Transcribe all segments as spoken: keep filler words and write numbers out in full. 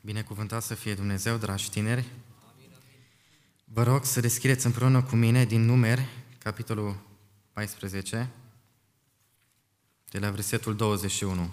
Binecuvântat să fie Dumnezeu, dragi tineri. Vă rog să deschideți împreună cu mine din Numeri, capitolul paisprezece, de la versetul douăzeci și unu.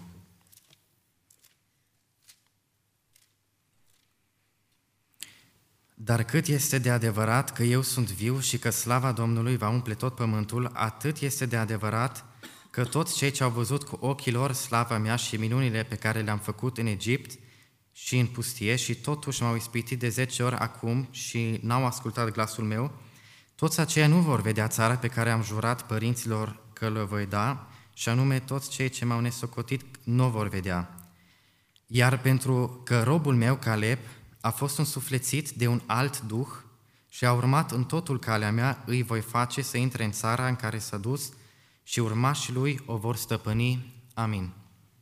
Dar cât este de adevărat că eu sunt viu și că slava Domnului va umple tot pământul, atât este de adevărat că toți cei ce au văzut cu ochii lor slava mea și minunile pe care le-am făcut în Egipt și în pustie și totuși m-au ispitit de zece ori acum și n-au ascultat glasul meu, toți aceia nu vor vedea țara pe care am jurat părinților că le voi da, și anume toți cei ce m-au nesocotit nu o vor vedea. Iar pentru că robul meu, Caleb, a fost însuflețit de un alt duh și a urmat în totul calea mea, îi voi face să intre în țara în care s-a dus și urmașii lui o vor stăpâni. Amin.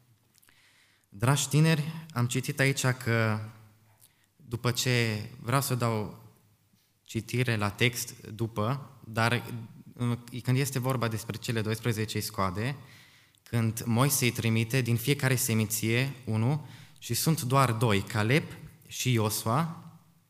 Dragi tineri, am citit aici că după ce vreau să dau citire la text după, dar când este vorba despre cele doisprezece scoade, când Moise îi trimite din fiecare seminție unul și sunt doar doi, Caleb și Iosua,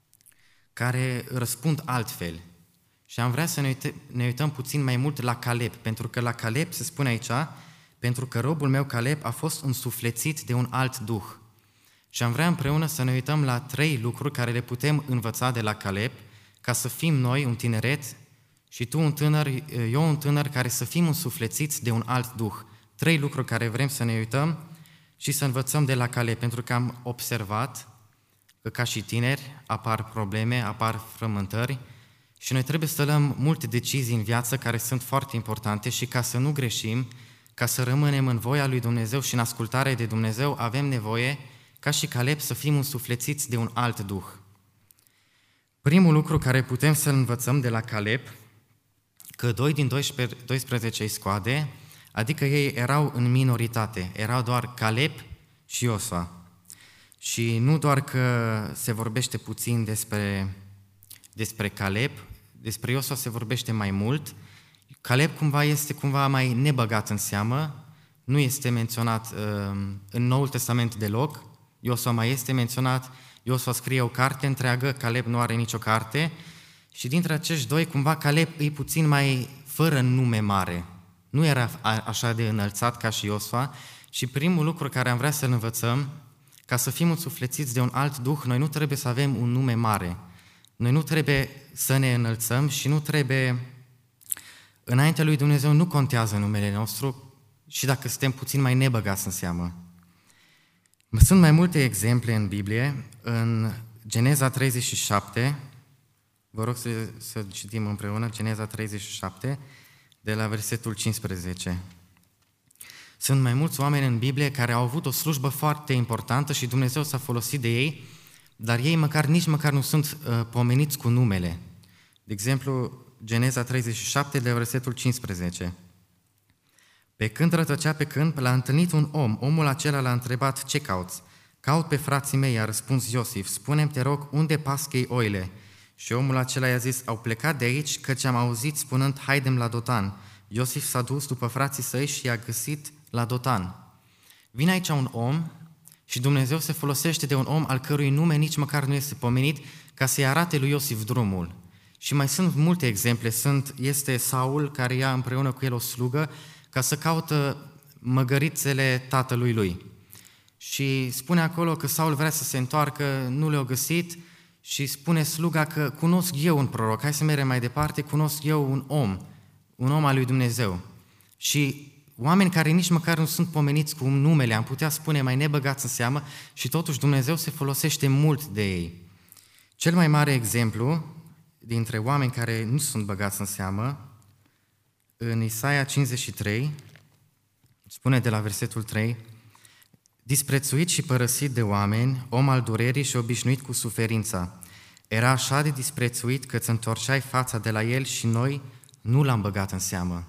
care răspund altfel. Și am vrea să ne, uite, ne uităm puțin mai mult la Caleb, pentru că la Caleb se spune aici, pentru că robul meu Caleb a fost însuflețit de un alt duh. Și am vrea împreună să ne uităm la trei lucruri care le putem învăța de la Caleb, ca să fim noi un tineret și tu un tânăr, eu un tânăr, care să fim însuflețiți de un alt duh. Trei lucruri care vrem să ne uităm și să învățăm de la Caleb, pentru că am observat că ca și tineri apar probleme, apar frământări și noi trebuie să luăm multe decizii în viață care sunt foarte importante și ca să nu greșim, ca să rămânem în voia lui Dumnezeu și în ascultare de Dumnezeu, avem nevoie, ca și Caleb, să fim însuflețiți de un alt duh. Primul lucru care putem să-l învățăm de la Caleb, că doi din doisprezece scoade, adică ei erau în minoritate, erau doar Caleb și Iosua. Și nu doar că se vorbește puțin despre, despre Caleb, despre Iosua se vorbește mai mult. Caleb cumva este cumva mai nebăgat în seamă, nu este menționat uh, în Noul Testament deloc, Iosua mai este menționat, Iosua scrie o carte întreagă, Caleb nu are nicio carte și dintre acești doi cumva Caleb e puțin mai fără nume mare, nu era așa de înălțat ca și Iosua și primul lucru care am vrea să-l învățăm, ca să fim însuflețiți de un alt duh, noi nu trebuie să avem un nume mare, noi nu trebuie să ne înălțăm și nu trebuie... Înaintea lui Dumnezeu nu contează numele nostru și dacă suntem puțin mai nebăgați în seamă. Sunt mai multe exemple în Biblie, în Geneza treizeci și șapte, vă rog să, să citim împreună, Geneza treizeci și șapte, de la versetul cincisprezece. Sunt mai mulți oameni în Biblie care au avut o slujbă foarte importantă și Dumnezeu s-a folosit de ei, dar ei măcar nici măcar nu sunt uh, pomeniți cu numele. De exemplu, Geneza treizeci și șapte, de versetul cincisprezece. Pe când rătăcea pe câmp, l-a întâlnit un om. Omul acela l-a întrebat, ce cauți? Caut pe frații mei, a răspuns Iosif. Spune-mi, te rog, unde paschei oile? Și omul acela i-a zis, au plecat de aici, căci am auzit spunând, haidem la Dotan. Iosif s-a dus după frații săi și i-a găsit la Dotan. Vine aici un om și Dumnezeu se folosește de un om al cărui nume nici măcar nu este pomenit, ca să-i arate lui Iosif drumul. Și mai sunt multe exemple. Sunt, este Saul, care ia împreună cu el o slugă ca să caută măgărițele tatălui lui. Și spune acolo că Saul vrea să se întoarcă, nu le-a găsit și spune sluga că cunosc eu un proroc, hai să mergem mai departe, cunosc eu un om, un om al lui Dumnezeu. Și oameni care nici măcar nu sunt pomeniți cu numele, am putea spune mai nebăgați în seamă și totuși Dumnezeu se folosește mult de ei. Cel mai mare exemplu dintre oameni care nu sunt băgați în seamă, în Isaia cincizeci și trei, spune de la versetul trei, disprețuit și părăsit de oameni, om al durerii și obișnuit cu suferința. Era așa de disprețuit că îți întorceai fața de la el și noi nu l-am băgat în seamă.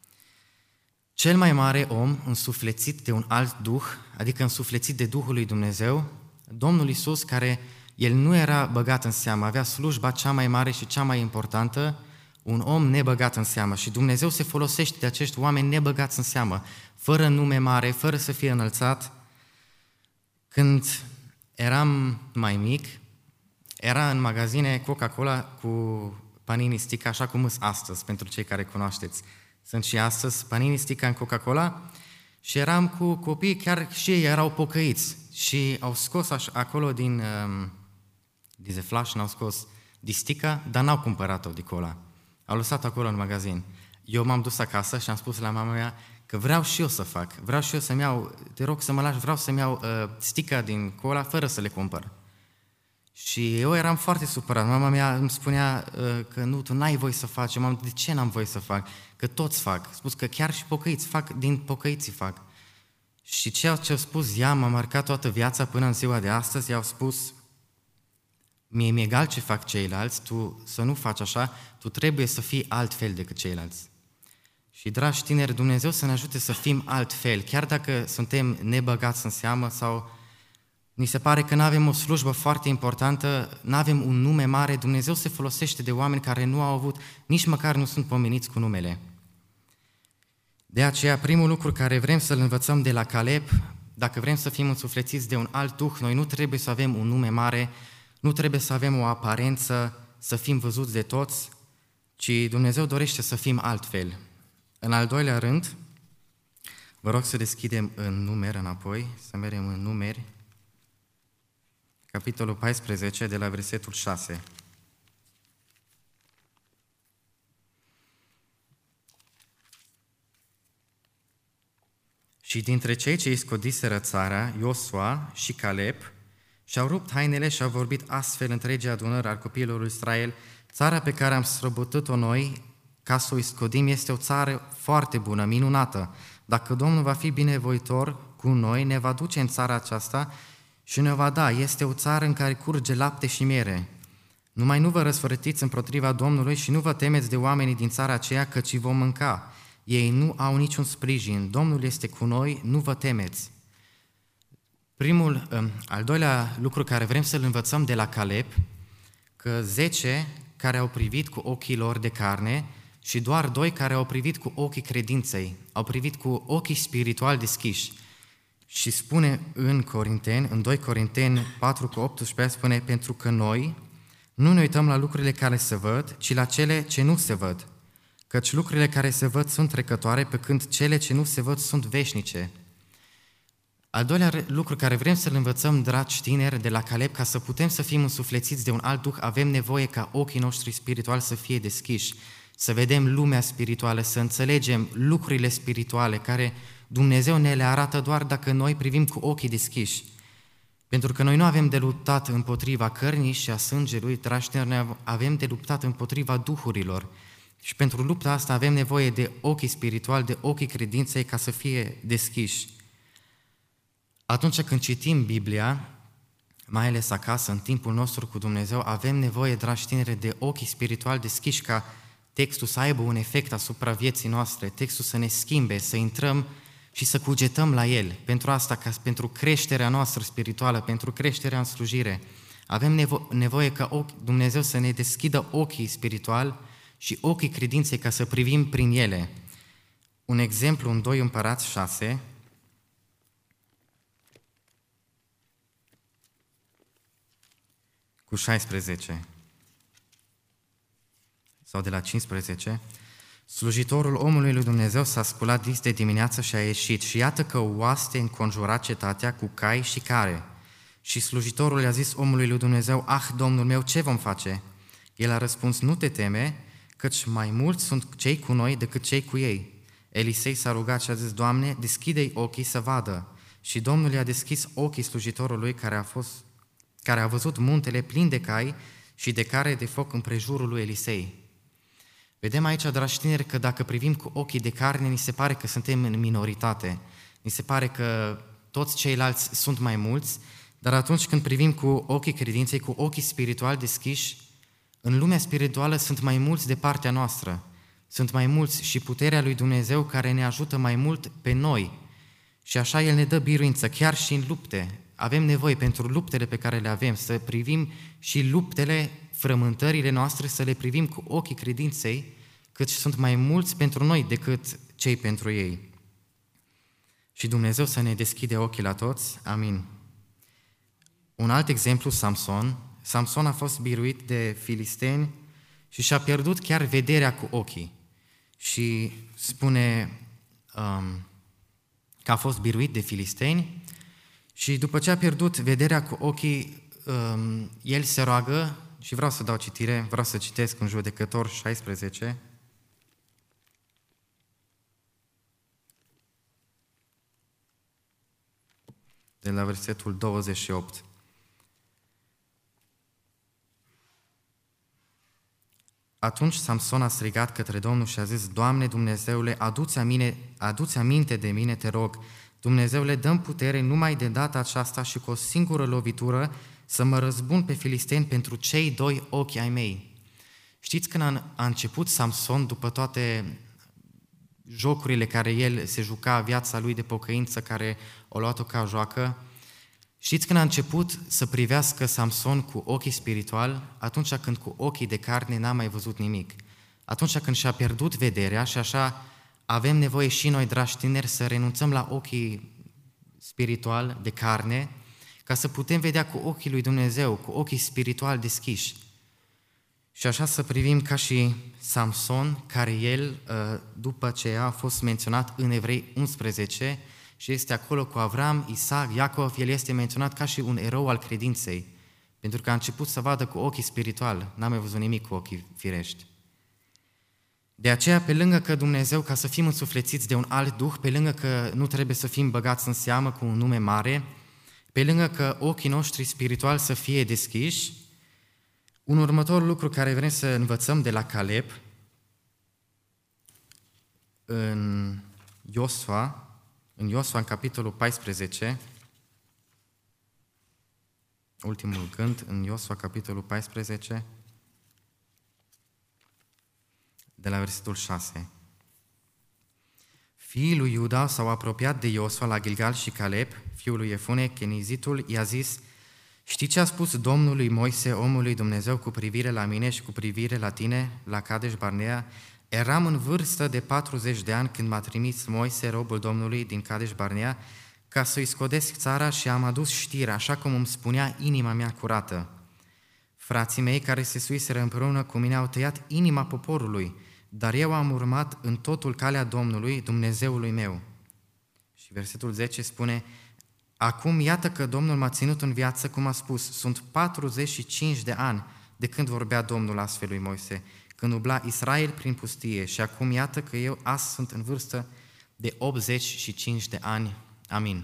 Cel mai mare om însuflețit de un alt duh, adică însuflețit de Duhul lui Dumnezeu, Domnul Iisus, care el nu era băgat în seamă, avea slujba cea mai mare și cea mai importantă, un om nebăgat în seamă și Dumnezeu se folosește de acești oameni nebăgați în seamă, fără nume mare, fără să fie înălțat. Când Eram mai mic, era în magazine Coca-Cola cu Panini Stica, așa cum sunt astăzi, pentru cei care cunoașteți. Sunt și astăzi Panini Stica în Coca-Cola și eram cu copii, chiar și ei erau pocăiți și au scos așa, acolo din um, Dize Flash, n-au scos distica, dar n-au cumpărat-o de cola. Au lăsat acolo în magazin. Eu m-am dus acasă și am spus la mama mea că vreau și eu să fac, vreau și eu să-mi iau, te rog să mă lași, vreau să-mi iau uh, stica din cola fără să le cumpăr. Și eu eram foarte supărat. Mama mea îmi spunea uh, că nu, tu n-ai voie să faci. Eu m-am, de ce n-am voie să fac? Că toți fac. Spus că chiar și pocăiți fac, din pocăiții fac. Și ceea ce au spus ea m-a marcat toată viața până în ziua de astăzi. I-au spus, mie mi-e egal ce fac ceilalți, tu să nu faci așa, tu trebuie să fii altfel decât ceilalți. Și, dragi tineri, Dumnezeu să ne ajute să fim altfel, chiar dacă suntem nebăgați în seamă sau ni se pare că nu avem o slujbă foarte importantă, nu avem un nume mare, Dumnezeu se folosește de oameni care nu au avut, nici măcar nu sunt pomeniți cu numele. De aceea, primul lucru care vrem să-l învățăm de la Caleb, dacă vrem să fim însuflețiți de un alt duh, noi nu trebuie să avem un nume mare, nu trebuie să avem o aparență, să fim văzuți de toți, ci Dumnezeu dorește să fim altfel. În al doilea rând, vă rog să deschidem în Numeri înapoi, să mergem în Numeri, capitolul paisprezece, de la versetul șase. Și dintre cei ce îi scodiseră țara, Iosua și Caleb, și-au rupt hainele și au vorbit astfel întregii adunări al copiilor lui Israel, țara pe care am străbătut-o noi, ca să o scodim, este o țară foarte bună, minunată. Dacă Domnul va fi binevoitor cu noi, ne va duce în țara aceasta și ne va da. Este o țară în care curge lapte și miere. Numai nu vă răsfărătiți împotriva Domnului și nu vă temeți de oamenii din țara aceea, căci vom mânca. Ei nu au niciun sprijin. Domnul este cu noi, nu vă temeți. Primul, al doilea lucru care vrem să-l învățăm de la Caleb, că zece care au privit cu ochii lor de carne și doar doi care au privit cu ochii credinței, au privit cu ochii spirituali deschiși. Și spune în Corinteni, în doi Corinteni patru cu optsprezece, spune, pentru că noi nu ne uităm la lucrurile care se văd, ci la cele ce nu se văd. Căci lucrurile care se văd sunt trecătoare, pe când cele ce nu se văd sunt veșnice. Al doilea lucru care vrem să-l învățăm, dragi tineri, de la Caleb, ca să putem să fim însuflețiți de un alt duh, avem nevoie ca ochii noștri spirituali să fie deschiși, să vedem lumea spirituală, să înțelegem lucrurile spirituale care Dumnezeu ne le arată doar dacă noi privim cu ochii deschiși. Pentru că noi nu avem de luptat împotriva cărnii și a sângelui, dragi tineri, avem de luptat împotriva duhurilor. Și pentru lupta asta avem nevoie de ochii spirituali, de ochii credinței ca să fie deschiși. Atunci când citim Biblia, mai ales acasă, în timpul nostru cu Dumnezeu, avem nevoie, dragi tineri, de ochii spirituali deschiși ca textul să aibă un efect asupra vieții noastre, textul să ne schimbe, să intrăm și să cugetăm la el. Pentru asta, ca pentru creșterea noastră spirituală, pentru creșterea în slujire, avem nevo- nevoie ca ochi, Dumnezeu să ne deschidă ochii spirituali și ochii credinței ca să privim prin ele. Un exemplu în doi Împărați șase, cu șaisprezece, sau de la cincisprezece, slujitorul omului lui Dumnezeu s-a sculat dis de dimineață și a ieșit și iată că o oaste înconjura cetatea cu cai și care. Și slujitorul i-a zis omului lui Dumnezeu, ah, Domnul meu, ce vom face? El a răspuns, nu te teme, căci mai mulți sunt cei cu noi decât cei cu ei. Elisei s-a rugat și a zis, Doamne, deschide-i ochii să vadă. Și Domnul i-a deschis ochii slujitorului care a, fost, care a văzut muntele plin de cai și de care de foc împrejurul lui Elisei. Vedem aici, dragi tineri, că dacă privim cu ochii de carne, ni se pare că suntem în minoritate. Ni se pare că toți ceilalți sunt mai mulți, dar atunci când privim cu ochii credinței, cu ochii spirituali deschiși, în lumea spirituală sunt mai mulți de partea noastră. Sunt mai mulți și puterea lui Dumnezeu care ne ajută mai mult pe noi. Și așa El ne dă biruință, chiar și în lupte. Avem nevoie pentru luptele pe care le avem, să privim și luptele, frământările noastre, să le privim cu ochii credinței, căci sunt mai mulți pentru noi decât cei pentru ei. Și Dumnezeu să ne deschide ochii la toți. Amin. Un alt exemplu, Samson. Samson a fost biruit de filisteni și și-a pierdut chiar vederea cu ochii. Și spune um, că a fost biruit de filisteni și după ce a pierdut vederea cu ochii, um, el se roagă, și vreau să dau citire, vreau să citesc în Judecători șaisprezece, de la versetul douăzeci și opt. Atunci Samson a strigat către Domnul și a zis: Doamne Dumnezeule, adu-ți aminte, adu-ți aminte de mine, te rog. Dumnezeule, dă-mi putere numai de data aceasta și cu o singură lovitură să mă răzbun pe filisteni pentru cei doi ochi ai mei. Știți când a, a început Samson, după toate jocurile care el se juca, viața lui de pocăință care o luat-o ca joacă, știți când a început să privească Samson cu ochii spiritual? Atunci când cu ochii de carne n-a mai văzut nimic. Atunci când și-a pierdut vederea și așa avem nevoie și noi, dragi tineri, să renunțăm la ochii spiritual de carne ca să putem vedea cu ochii lui Dumnezeu, cu ochii spiritual deschiși. Și așa să privim ca și Samson, care el, după ce a fost menționat în Evrei unsprezece, și este acolo cu Avram, Isaac, Iacov, el este menționat ca și un erou al credinței, pentru că a început să vadă cu ochii spiritual, n-a mai văzut nimic cu ochii firești. De aceea, pe lângă că Dumnezeu, ca să fim însuflețiți de un alt duh, pe lângă că nu trebuie să fim băgați în seamă cu un nume mare, pe lângă că ochii noștri spirituali să fie deschiși, un următor lucru care vrem să învățăm de la Caleb, în Iosua, în Iosua, în capitolul paisprezece, ultimul gând, în Iosua, capitolul paisprezece, de la versetul șase. Fiii lui Iuda s-au apropiat de Iosua la Gilgal și Caleb, fiul lui Efune, Kenizitul, i-a zis: Știi ce a spus Domnului Moise, omul lui Dumnezeu, cu privire la mine și cu privire la tine, la Kadesh Barnea? Eram în vârstă de patruzeci de ani când m-a trimis Moise, robul Domnului, din Kadesh Barnea, ca să-i scodesc țara și am adus știre, așa cum îmi spunea inima mea curată. Frații mei care se suiseră împreună cu mine au tăiat inima poporului, dar eu am urmat în totul calea Domnului, Dumnezeului meu. Și versetul zece spune: Acum iată că Domnul m-a ținut în viață, cum a spus, sunt patruzeci și cinci de ani de când vorbea Domnul astfel lui Moise, când ubla Israel prin pustie, și acum iată că eu azi sunt în vârstă de optzeci și cinci de ani. Amin.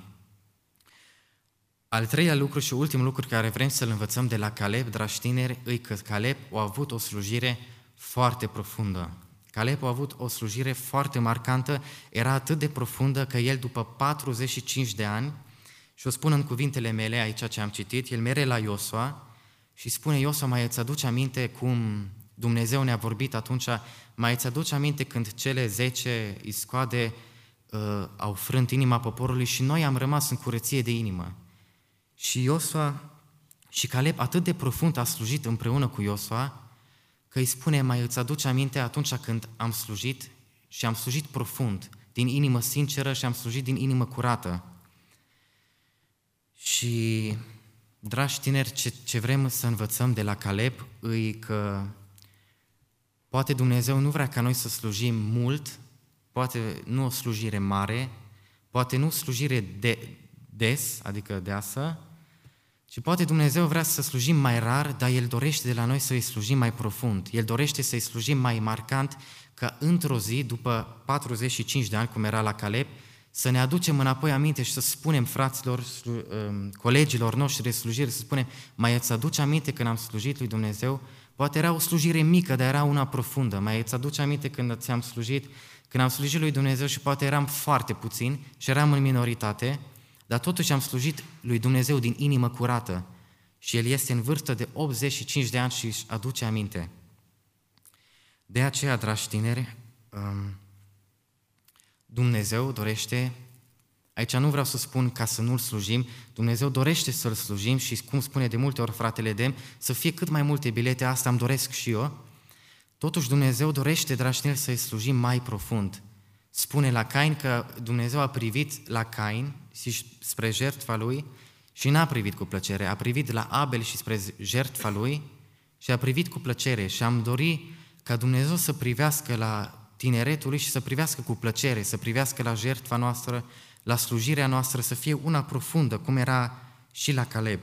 Al treilea lucru și ultimul lucru care vrem să-l învățăm de la Caleb, dragi tineri, e că Caleb a avut o slujire foarte profundă. Caleb a avut o slujire foarte marcantă, era atât de profundă că el după patruzeci și cinci de ani, și o spun în cuvintele mele aici ce am citit, el merge la Iosua și spune: Iosua, mai îți aduce aminte cum Dumnezeu ne-a vorbit atunci, mai îți aduce aminte când cele zece iscoade uh, au frânt inima poporului și noi am rămas în curăție de inimă. Și Iosua și Caleb atât de profund a slujit împreună cu Iosua, că îi spune: mai îți aduce aminte atunci când am slujit și am slujit profund, din inimă sinceră și am slujit din inimă curată. Și, dragi tineri, ce, ce vrem să învățăm de la Caleb e că poate Dumnezeu nu vrea ca noi să slujim mult, poate nu o slujire mare, poate nu slujire de, des, adică deasă, ci poate Dumnezeu vrea să slujim mai rar, dar El dorește de la noi să îi slujim mai profund. El dorește să îi slujim mai marcant, ca într-o zi, după patruzeci și cinci de ani, cum era la Caleb, să ne aducem înapoi aminte și să spunem fraților, colegilor noștri de slujire, să spunem: mai îți aduce aminte când am slujit lui Dumnezeu? Poate era o slujire mică, dar era una profundă. Mai îți aduce aminte când ți-am slujit, când am slujit lui Dumnezeu și poate eram foarte puțini și eram în minoritate, dar totuși am slujit lui Dumnezeu din inimă curată și El este în vârstă de optzeci și cinci de ani și își aduce aminte. De aceea, dragi tineri, Dumnezeu dorește, aici nu vreau să spun ca să nu-L slujim, Dumnezeu dorește să-L slujim și, cum spune de multe ori fratele Dem, să fie cât mai multe bilete, asta îmi doresc și eu. Totuși Dumnezeu dorește, dragi tineri, să-i slujim mai profund. Spune la Cain că Dumnezeu a privit la Cain și spre jertfa lui și n-a privit cu plăcere, a privit la Abel și spre jertfa lui și a privit cu plăcere și am dorit ca Dumnezeu să privească la tineretul lui și să privească cu plăcere, să privească la jertfa noastră, la slujirea noastră, să fie una profundă, cum era și la Caleb.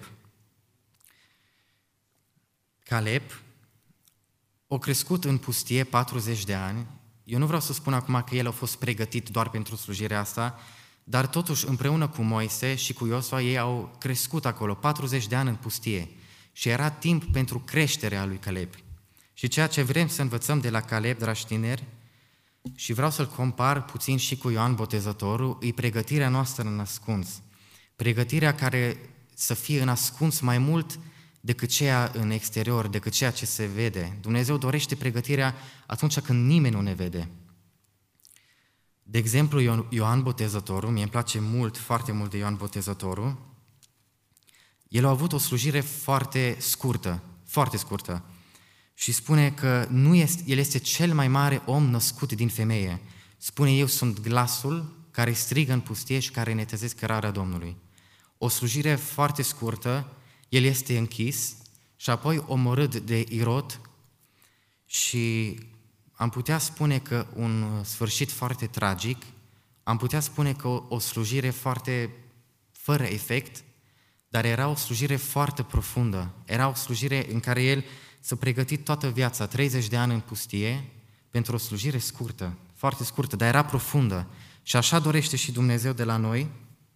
Caleb a crescut în pustie patruzeci de ani. Eu nu vreau să spun acum că el a fost pregătit doar pentru slujirea asta, dar totuși împreună cu Moise și cu Iosua ei au crescut acolo patruzeci de ani în pustie și era timp pentru creșterea lui Caleb. Și ceea ce vrem să învățăm de la Caleb, dragi tineri, și vreau să-l compar puțin și cu Ioan Botezătorul, e pregătirea noastră în ascuns. Pregătirea care să fie în ascuns mai mult decât ceea în exterior, decât ceea ce se vede. Dumnezeu dorește pregătirea atunci când nimeni nu ne vede. De exemplu, Ioan Botezătorul, mie îmi place mult, foarte mult de Ioan Botezătorul, el a avut o slujire foarte scurtă, foarte scurtă. Și spune că nu este, el este cel mai mare om născut din femeie. Spune, eu sunt glasul care strigă în pustie și care netezesc cărarea Domnului. O slujire foarte scurtă, el este închis și apoi omorât de Irod și am putea spune că un sfârșit foarte tragic, am putea spune că o, o slujire foarte fără efect, dar era o slujire foarte profundă. Era o slujire în care el s-a pregătit toată viața, treizeci de ani în pustie, pentru o slujire scurtă, foarte scurtă, dar era profundă. Și așa dorește și Dumnezeu de la noi.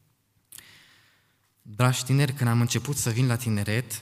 Dragi tineri, când am început să vin la tineret,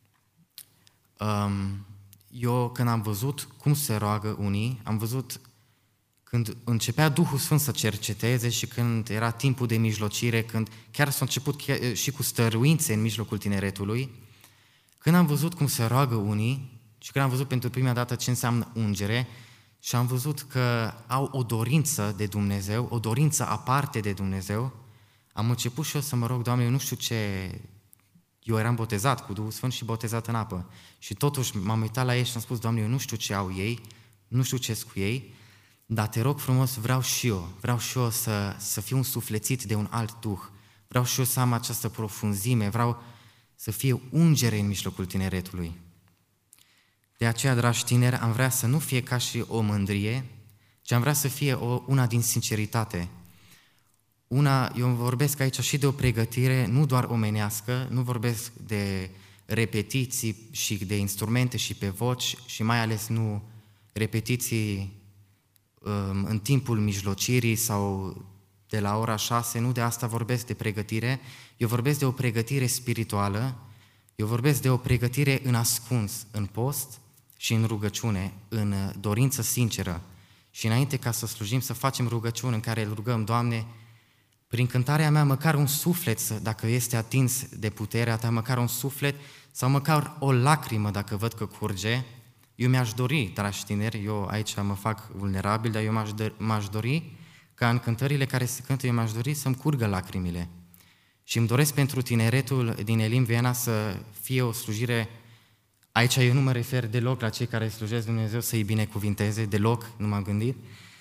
eu când am văzut cum se roagă unii, am văzut când începea Duhul Sfânt să cerceteze și când era timpul de mijlocire, când chiar s-a început și cu stăruințe în mijlocul tineretului, când am văzut cum se roagă unii și când am văzut pentru prima dată ce înseamnă ungere și am văzut că au o dorință de Dumnezeu, o dorință aparte de Dumnezeu, am început și eu să mă rog, Doamne, eu nu știu ce... Eu eram botezat cu Duhul Sfânt și botezat în apă. Și totuși m-am uitat la ei și am spus, Doamne, eu nu știu ce au ei, nu știu ce cu ei, dar te rog frumos, vreau și eu, vreau și eu să, să fiu însuflețit de un alt Duh. Vreau și eu să am această profunzime, vreau să fie ungere în mijlocul tineretului. De aceea, dragi tineri, am vrea să nu fie ca și o mândrie, ci am vrea să fie o, una din sinceritate. Una, eu vorbesc aici și de o pregătire, nu doar omenească, nu vorbesc de repetiții și de instrumente și pe voci și mai ales nu repetiții um, în timpul mijlocirii sau de la ora șase, nu de asta vorbesc de pregătire, eu vorbesc de o pregătire spirituală, eu vorbesc de o pregătire în ascuns, în post și în rugăciune, în dorință sinceră. Și înainte ca să slujim, să facem rugăciune în care îl rugăm, Doamne, prin cântarea mea, măcar un suflet, dacă este atins de puterea Ta, măcar un suflet sau măcar o lacrimă, dacă văd că curge, eu mi-aș dori, dragi tineri, eu aici mă fac vulnerabil, dar eu m-aș, m-aș dori ca în cântările care se cântă, eu m-aș dori să-mi curgă lacrimile. Și îmi doresc pentru tineretul din Elim Viena să fie o slujire, aici eu nu mă refer deloc la cei care slujesc Dumnezeu să-i binecuvinteze, deloc, nu m-am gândit.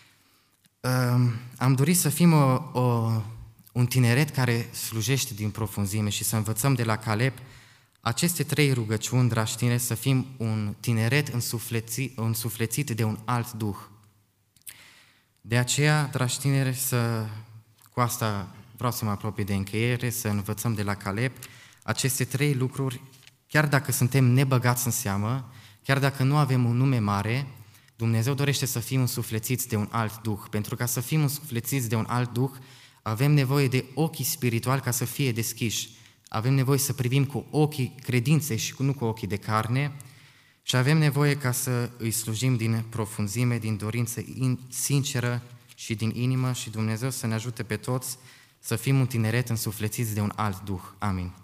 Am dorit să fim o, o, un tineret care slujește din profunzime și să învățăm de la Caleb aceste trei rugăciuni, dragi tineri, să fim un tineret însuflețit, însuflețit de un alt Duh. De aceea, dragi tineri, să, cu asta vreau să mă apropii de încheiere, să învățăm de la Caleb aceste trei lucruri, chiar dacă suntem nebăgați în seamă, chiar dacă nu avem un nume mare, Dumnezeu dorește să fim însuflețiți de un alt Duh. Pentru ca să fim însuflețiți de un alt Duh, avem nevoie de ochii spirituali ca să fie deschiși. Avem nevoie să privim cu ochii credinței și nu cu ochii de carne și avem nevoie ca să îi slujim din profunzime, din dorință sinceră și din inimă și Dumnezeu să ne ajute pe toți să fim un tineret însuflețiți de un alt Duh. Amin.